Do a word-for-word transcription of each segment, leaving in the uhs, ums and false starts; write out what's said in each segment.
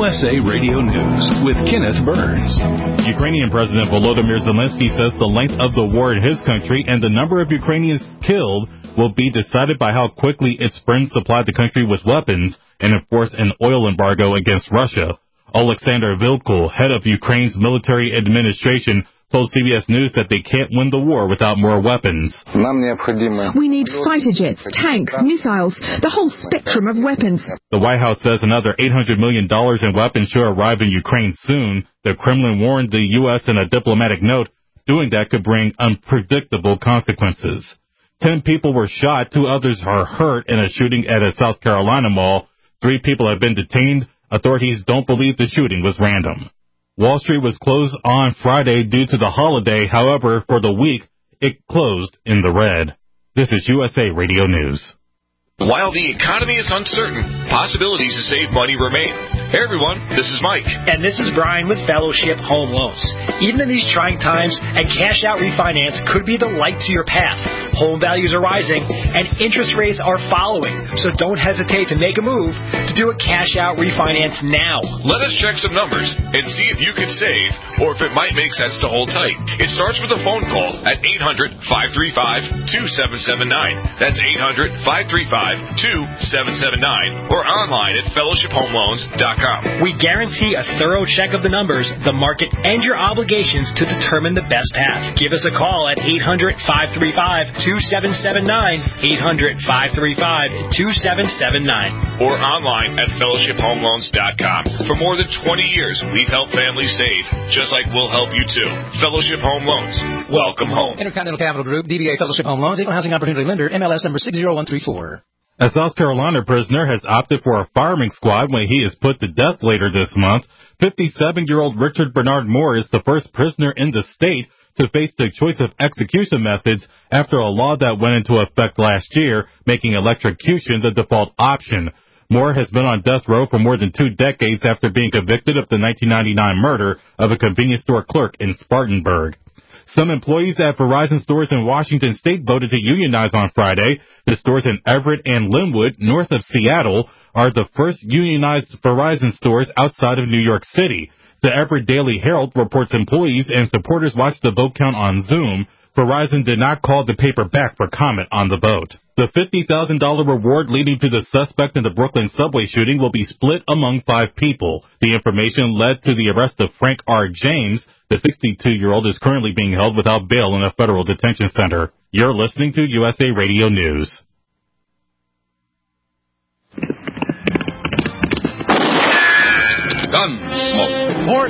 S A Radio News with Kenneth Burns. Ukrainian President Volodymyr Zelensky says the length of the war in his country and the number of Ukrainians killed will be decided by how quickly its friends supply the country with weapons and enforce an oil embargo against Russia. Alexander Vilkul, head of Ukraine's military administration, told C B S News that they can't win the war without more weapons. We need fighter jets, tanks, missiles, the whole spectrum of weapons. The White House says another eight hundred million dollars in weapons should arrive in Ukraine soon. The Kremlin warned the U S in a diplomatic note, doing that could bring unpredictable consequences. Ten people were shot, two others are hurt in a shooting at a South Carolina mall. Three people have been detained. Authorities don't believe the shooting was random. Wall Street was closed on Friday due to the holiday. However, for the week, it closed in the red. This is U S A Radio News. While the economy is uncertain, possibilities to save money remain. Hey everyone, this is Mike. And this is Brian with Fellowship Home Loans. Even in these trying times, a cash-out refinance could be the light to your path. Home values are rising, and interest rates are following. So don't hesitate to make a move to do a cash-out refinance now. Let us check some numbers and see if you can save or if it might make sense to hold tight. It starts with a phone call at eight hundred, five three five, two seven seven nine. That's eight hundred, five three five, two seven seven nine or online at fellowship home loans dot com. We guarantee a thorough check of the numbers, the market, and your obligations to determine the best path. Give us a call at eight hundred, five three five, two seven seven nine, eight hundred, five three five, two seven seven nine, or online at fellowship home loans dot com. For more than twenty years, we've helped families save, just like we'll help you too. Fellowship Home Loans. Welcome home. Intercontinental Capital Group, D B A Fellowship Home Loans, Equal Housing Opportunity Lender, M L S number six zero one three four. A South Carolina prisoner has opted for a firing squad when he is put to death later this month. fifty-seven-year-old Richard Bernard Moore is the first prisoner in the state to face the choice of execution methods after a law that went into effect last year, making electrocution the default option. Moore has been on death row for more than two decades after being convicted of the nineteen ninety-nine murder of a convenience store clerk in Spartanburg. Some employees at Verizon stores in Washington State voted to unionize on Friday. The stores in Everett and Linwood, north of Seattle, are the first unionized Verizon stores outside of New York City. The Everett Daily Herald reports employees and supporters watched the vote count on Zoom. Verizon did not call the paper back for comment on the vote. The fifty thousand dollars reward leading to the suspect in the Brooklyn subway shooting will be split among five people. The information led to the arrest of Frank R. James. The sixty-two-year-old is currently being held without bail in a federal detention center. You're listening to U S A Radio News. Gunsmoke. Port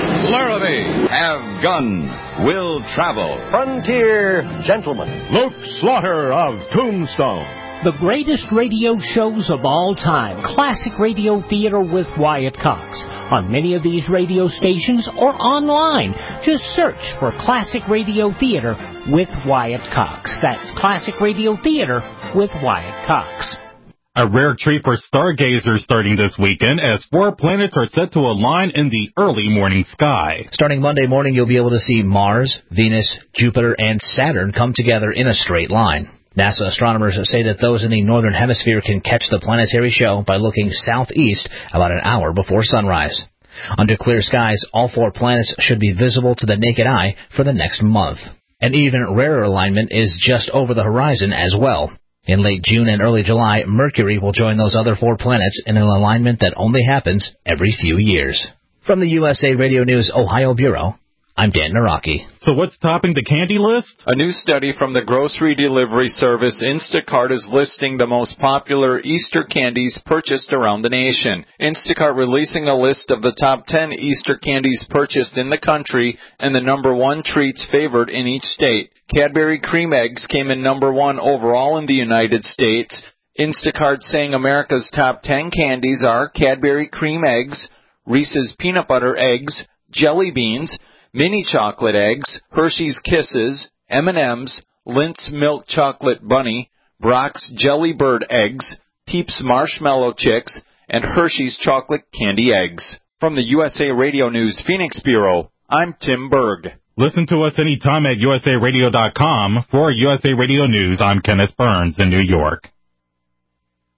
Laramie. Have gun. Will travel. Frontier Gentleman. Luke Slaughter of Tombstone. The greatest radio shows of all time. Classic Radio Theater with Wyatt Cox. On many of these radio stations or online. Just search for Classic Radio Theater with Wyatt Cox. That's Classic Radio Theater with Wyatt Cox. A rare treat for stargazers starting this weekend as four planets are set to align in the early morning sky. Starting Monday morning, you'll be able to see Mars, Venus, Jupiter, and Saturn come together in a straight line. NASA astronomers say that those in the northern hemisphere can catch the planetary show by looking southeast about an hour before sunrise. Under clear skies, all four planets should be visible to the naked eye for the next month. An even rarer alignment is just over the horizon as well. In late June and early July, Mercury will join those other four planets in an alignment that only happens every few years. From the U S A Radio News Ohio Bureau, I'm Dan Naraki. So what's topping the candy list? A new study from the grocery delivery service Instacart is listing the most popular Easter candies purchased around the nation. Instacart releasing a list of the top ten Easter candies purchased in the country and the number one treats favored in each state. Cadbury Cream Eggs came in number one overall in the United States. Instacart saying America's top ten candies are Cadbury Cream Eggs, Reese's Peanut Butter Eggs, Jelly Beans, Mini Chocolate Eggs, Hershey's Kisses, M and M's, Lindt's Milk Chocolate Bunny, Brock's Jelly Bird Eggs, Peeps Marshmallow Chicks, and Hershey's Chocolate Candy Eggs. From the U S A Radio News Phoenix Bureau, I'm Tim Berg. Listen to us anytime at U S A radio dot com. For U S A Radio News, I'm Kenneth Burns in New York.